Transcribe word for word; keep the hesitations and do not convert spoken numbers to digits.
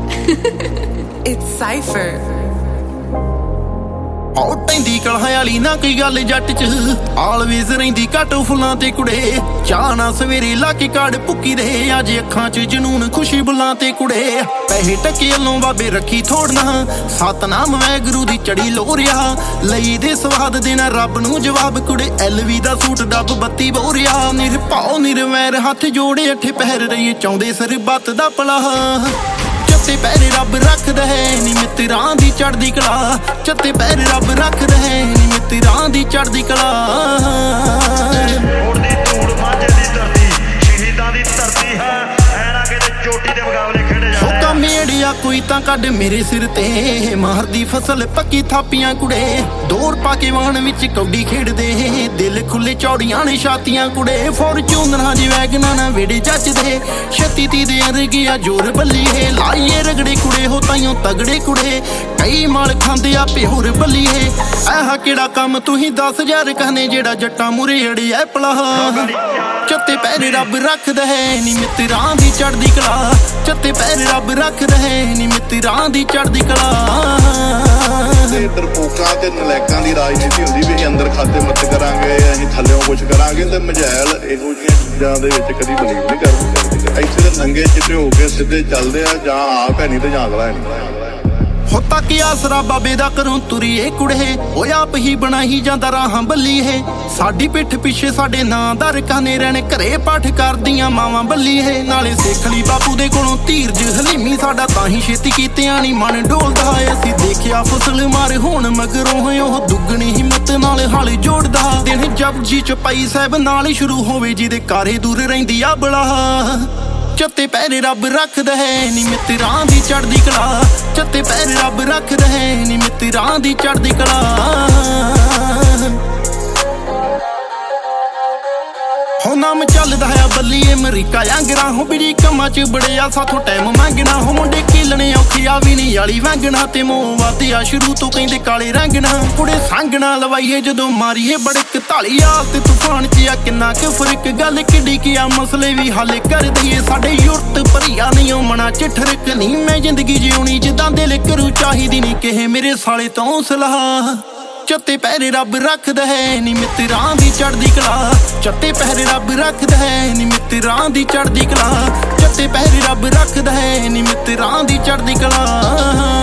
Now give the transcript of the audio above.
It's Cypher. ਉਹ ਟੈਂਦੀ ਕਲਹਾਂ ਵਾਲੀ ਨਾ ਕੋਈ ਗੱਲ ਜੱਟ ਚ ਆਲਵੇਜ਼ ਰਹਿੰਦੀ ਘੱਟ ਫੁੱਲਾਂ ਤੇ ਕੁੜੇ ਚਾਹ ਨਾ ਸਵੇਰੇ ਲਾ ਕੇ ਕਾੜ ਭੁੱਕੀ ਦੇ ਅੱਜ ਅੱਖਾਂ ਚ ਜਨੂਨ ਖੁਸ਼ੀ ਬੁੱਲਾਂ ਤੇ ਕੁੜੇ ਪੈਸੇ ਟੱਕੇ ਵੱਲੋਂ ਬਾਬੇ ਰੱਖੀ ਥੋੜਨਾ ਸਤਨਾਮ ਵੈਗੁਰੂ ਦੀ ਚੜੀ ਲੋਰਿਆ ਲਈ ਦੇ ਸਵਾਦ ਦੇਣਾ ਰੱਬ ਨੂੰ ਜਵਾਬ ਕੁੜੇ ਐਲਵੀ ਦਾ ਸੂਟ ਡੱਬ ਬੱਤੀ ਬੋਰਿਆ ਨਿਰਭਉ ਨਿਰਵੈਰ ਹੱਥ ਜੋੜੇ ਅੱਠੇ ਪਹਿਰ ਰਹੀਏ ਚਾਹੁੰਦੇ ਸਰਬੱਤ ਦਾ ਭਲਾ ਚੱਤੇ ਪੈਰ ਰੱਬ ਰੱਖਦਾ ਹੈ ਨੀ ਮਿੱਤਰਾਂ ਦੀ ਚੜ੍ਹਦੀ ਕਲਾ ਚੱਤੇ ਪੈਰ ਰੱਬ ਰੱਖਦਾ ਹੈ ਨੀ ਮਿੱਤਰਾਂ ਦੀ ਚੜ੍ਹਦੀ ਕਲਾ ਉੜਦੀ ਧੂੜ ਮਾਝੇ ਦੀ ਧਰਤੀ ਸ਼ਹੀਦਾਂ ਦੀ ਧਰਤੀ ਹੈ ਐ ਨਾ ਕਿਤੇ ਚੋਟੀ ਦੇ ਮੁਕਾਬਲੇ ਖੇਡੇ ਜਾਂਦੇ ਹੋਕਾ ਮੇੜਿਆ ਕੋਈ ਤਾਂ ਕੱਢ ਮੇਰੇ ਸਿਰ ਤੇ ਮਾਰਦੀ ਫਸਲ ਪੱਕੀ ਥਾਪੀਆਂ ਕੁੜੇ ਦੌਰ ਪਾ ਕੇ ਵਾਹਣ ਵਿੱਚ ਕੌਡੀ ਖੇਡਦੇ ਦਿਲ ਖੁੱਲੇ ਚੌੜੀਆਂ ਨੇ ਛਾਤੀਆਂ ਕੁੜੇ ਫੋਰਚੂਨਰਾਂ ਜੀ ਵੈਗਨਾਂ ਨਾ ਵੇੜੇ ਜੱਜਦੇ ਛੱਤੀ ਤੀ ਦੇ ਅਰਗਿਆ ਜੋਰ ਬੱਲੀਏ ਲਾਈਏ ਰਗੜੇ ਕੁੜੇ ਹੋ ਤਾਈਓ ਤਗੜੇ ਕੁੜੇ ਕਈ ਮਾਲ ਖਾਂਦੇ ਆ ਪਿਓਰ ਬੱਲੀਏ ਆਹ ਕਿਹੜਾ ਕੰਮ ਤੁਸੀਂ ਦਸ ਹਜ਼ਾਰ ਕਹਨੇ ਜਿਹੜਾ ਜੱਟਾਂ ਮੁਰੇ ਅੜਿਆ ਪਲਾਹ ਚੱਤੇ ਪੈਰ ਰੱਬ ਰੱਖਦਾ ਹੈ ਨੀ ਮਿੱਤਰਾਂ ਦੀ ਚੜ੍ਹਦੀ ਕਲਾ ਚੱਤੇ ਪੈਰ ਰੱਬ ਰੱਖਦਾ ਹੈ ਨੀ ਮਿੱਤਰਾਂ ਦੀ ਚੜ੍ਹਦੀ ਕਲਾ ਤੇ ਤਰਪੋਕਾਂ ਤੇ ਨਲੈਕਾਂ ਦੀ ਰਾਜਨੀਤੀ ਹੁੰਦੀ ਵੀ ਅਸੀਂ ਅੰਦਰ ਖਾਤੇ ਮੱਤ ਕਰਾਂਗੇ ਅਸੀਂ ਥੱਲਿਓਂ ਕੁਛ ਕਰਾਂਗੇ ਤੇ ਮਝੈਲ ਇਹੋ ਜਿਹੀਆਂ ਚੀਜ਼ਾਂ ਦੇ ਵਿੱਚ ਕਦੀ ਬਲੀਵ ਨਹੀਂ ਕਰਦੇ ਇੱਥੇ ਤੇ ਨੰਗੇ ਚਿੱਟੇ ਹੋ ਕੇ ਸਿੱਧੇ ਚੱਲਦੇ ਆ ਜਾਂ ਆਪ ਹੈ ਨਹੀਂ ਤੇ ਜਾਂ ਅਗਲਾ ਹੈ ਨਹੀਂ ਹੋ ਤੱਕ ਆਸਰਾ ਬਾਬੇ ਦਾ ਕਰੂੰ ਤੁਰੀਏ ਕੁੜੇ ਉਹ ਆਪ ਹੀ ਬਣਾਈ ਜਾਂਦਾ ਰਾਹਾਂ ਬੱਲੀਏ ਸਾਡੀ ਪਿੱਠ ਪਿੱਛੇ ਸਾਡੇ ਨਾਂ ਦਾ ਰਕਾਨੇ ਰਹਿਣ ਘਰੇ ਪਾਠ ਕਰਦੀਆਂ ਮਾਵਾਂ ਬੱਲੀਏ ਨਾਲੇ ਸਿੱਖ ਲਈ ਬਾਪੂ ਦੇ ਕੋਲੋਂ ਧੀਰਜ ਹਲੀਮੀ ਸਾਡਾ ਤਾਂ ਹੀ ਛੇਤੀ ਕੀਤਿਆਂ ਨੀ ਮਨ ਡੋਲਦਾ ਅਸੀਂ ਦੇਖਿਆ ਫਸਲ ਮਾਰ ਹੁਣ ਮਗਰੋਂ ਉਹ ਦੁੱਗਣੀ ਹਿੰਮਤ ਨਾਲ ਹਾਲੇ ਜੋੜਦਾ ਦਿਨ ਜਪਜੀ ਚਪਾਈ ਸਾਹਿਬ ਨਾਲ ਸ਼ੁਰੂ ਹੋਵੇ ਜਿਹਦੇ ਕਾਰੇ ਦੂਰ ਰਹਿੰਦੀ ਆ ਬਲਾ ਚੱਤੇ ਪੈਰ ਰੱਬ ਰੱਖਦਾ ਹੈ ਨੀ ਮਿੱਤਰਾਂ ਦੀ ਚੜ੍ਹਦੀ ਕਲਾ ਚੱਤੇ ਪੈਰ ਰੱਬ ਰੱਖਦਾ ਹੈ ਨੀ ਮਿੱਤਰਾਂ ਦੀ ਚੜ੍ਹਦੀ ਕਲਾ ਹੋ ਨਾਮ ਚੱਲਦਾ ਹੈ ਬੱਲੀਏ ਅਮਰੀਕਾ ਅੰਗਰਾਂ ਹੋ ਬਿੜੀ ਕੰਮਾਂ ਚ ਬੜਿਆ ਸਾਥੋਂ ਟਾਈਮ ਮੰਗਣਾ ਹੋ ਮੁੰਡੇ ਕੀਲਣੇ ਔਖਿਆ ਵੀ ਨਹੀਂ ਵਾਲੀ ਵਾਂਗਣਾ ਤੇ ਮੋਹ ਵਾਧਿਆ ਸ਼ੁਰੂ ਤੋਂ ਕਹਿੰਦੇ ਕਾਲੇ ਰੰਗਣਾ ਕੁੜੇ ਸੰਗਣਾ ਲਵਾਈਏ ਜਦੋਂ ਮਾਰੀਏ ਬੜਕ ਢਾਲੀਆ ਤੇ ਤੂਫਾਨ ਚ ਆ ਕਿੰਨਾ ਕੁ ਫਰਕ ਗੱਲ ਕਿੱਡੀ ਕੀ ਆ ਮਸਲੇ ਵੀ ਹੱਲ ਕਰ ਦਈਏ ਸਾਡੇ ਯੁਰਤ ਭਰੀਆ ਨਹੀਂ ਮਨਾ ਚ ਠਰਕ ਨਹੀਂ ਮੈਂ ਜ਼ਿੰਦਗੀ ਜਿਉਣੀ ਜਿੱਦਾਂ ਦਿਲ ਕਰੂ ਚਾਹੀਦੀ ਨਹੀਂ ਕਿਹੇ ਮੇਰੇ ਸਾਲੇ ਤੋਂ ਸਲਾਹ ਚੱਤੇ ਪੈਰ ਰੱਬ ਰੱਖਦਾ ਹੈ ਨੀ ਮਿੱਤਰਾਂ ਦੀ ਚੜ੍ਹਦੀ ਕਲਾ ਚੱਤੇ ਪੈਰ ਰੱਬ ਰੱਖਦਾ ਹੈ ਨੀ ਮਿੱਤਰਾਂ ਦੀ ਚੜ੍ਹਦੀ ਕਲਾ ਚੱਤੇ ਪੈਰ ਰੱਬ ਰੱਖਦਾ ਹੈ ਨੀ ਮਿੱਤਰਾਂ ਦੀ ਚੜ੍ਹਦੀ ਕਲਾ